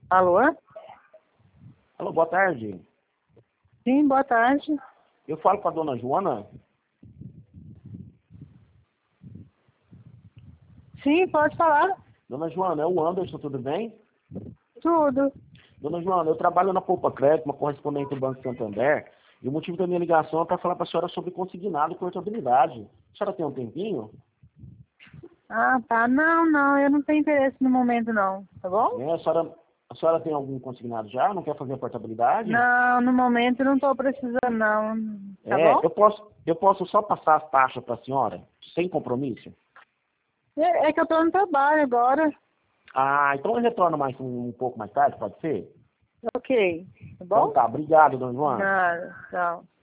Alô? Alô, boa tarde. Sim, boa tarde. Eu falo com a dona Joana. Sim, pode falar. Dona Joana, é o Anderson, tudo bem? Tudo. Dona Joana, eu trabalho na Poupa Crédito, uma correspondente do Banco Santander, e o motivo da minha ligação é para falar para a senhora sobre consignado e portabilidade. A senhora tem um tempinho? Ah, tá. Não, eu não tenho interesse no momento, não. Tá bom? A senhora tem algum consignado já? Não quer fazer a portabilidade? Não, no momento não tô precisando, não. Tá É, bom? eu posso só passar as taxas para a senhora, sem compromisso? É que eu tô no trabalho agora. Ah, então eu retorno mais um pouco mais tarde, pode ser? Ok. Tá Então bom? tá, obrigado, dona Joana. Nada. Tchau.